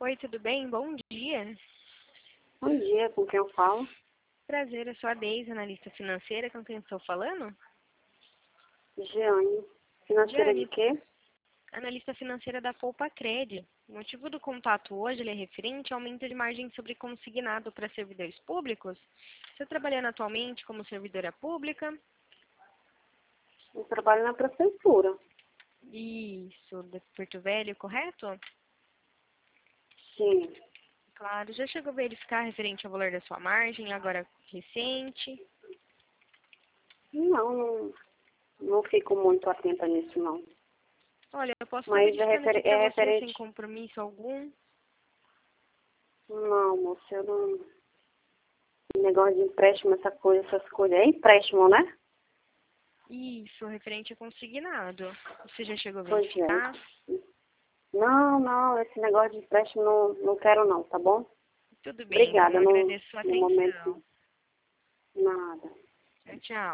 Oi, tudo bem? Bom dia. Bom dia, com quem eu falo? Prazer, eu sou a Deise, analista financeira. Com quem estou falando? Jeane. Financeira de Jane, quê? analista financeira da Poupa Cred. O motivo do contato hoje ele é referente ao aumento de margem sobre consignado para servidores públicos. Você está trabalhando atualmente como servidora pública? Eu trabalho na prefeitura. Isso, de Porto Velho, correto? Sim. Claro, já chegou a verificar referente ao valor da sua margem, agora recente? Não fico muito atenta nisso, não. Olha, eu posso estar Mas verificando aqui para é você sem referente... compromisso algum. Não, moça, eu não... Negócio de empréstimo, essas coisas. É empréstimo, né? Isso, referente a consignado. Você já chegou a Pois verificar? é. Não, esse negócio de empréstimo não quero não, tá bom? Tudo bem, então Obrigada, eu agradeço a sua no momento, atenção. nada. Tchau, tchau.